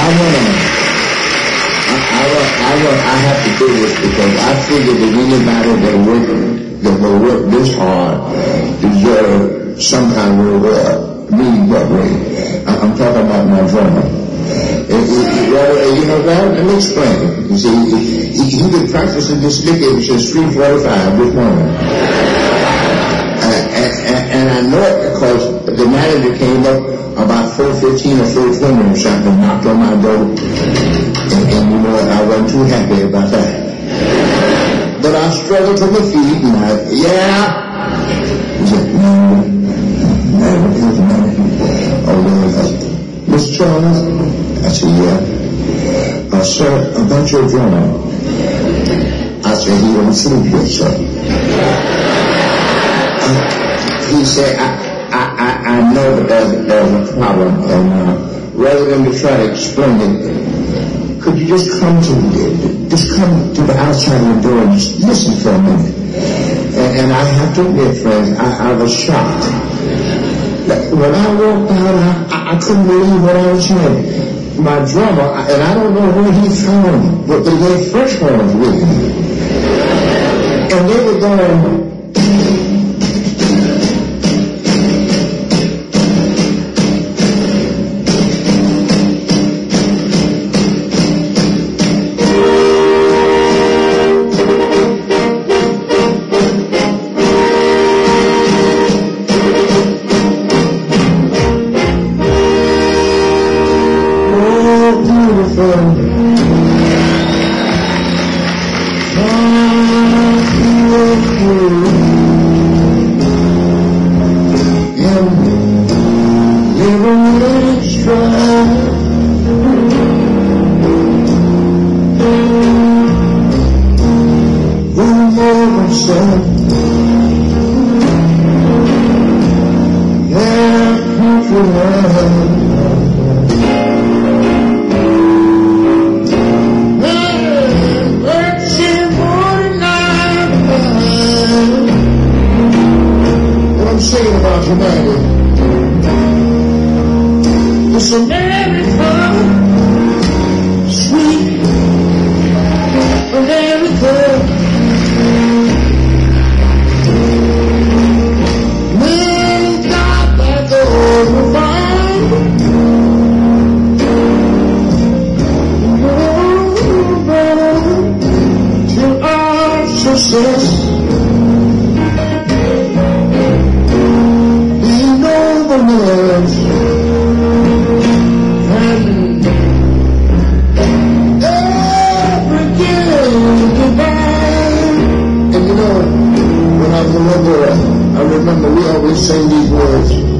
I have to do this because I figure that anybody that will work this hard deserve some kind of reward. Me, that way. I'm talking about my drummer. You know what? Let me explain. You see, he been practicing this lick since 3:45 this morning. And I know it because the manager came up about 4:15 or 4:20 or something and knocked on my door. And you know, I wasn't too happy about that. But I struggled to my feet and he said, Mr. Charles? I said, yeah. Sir, about your drummer. I said, he don't sleep yet, sir. He said, I know that there's a problem, and rather than to try to explain it, could you just come to the outside of the door and just listen for a minute? And I have to admit, friends, I was shocked. When I walked out, I couldn't believe what I was hearing. My drummer, and I don't know where he found them, but they had fresh horns with him. And they were going... I remember we always sang these words.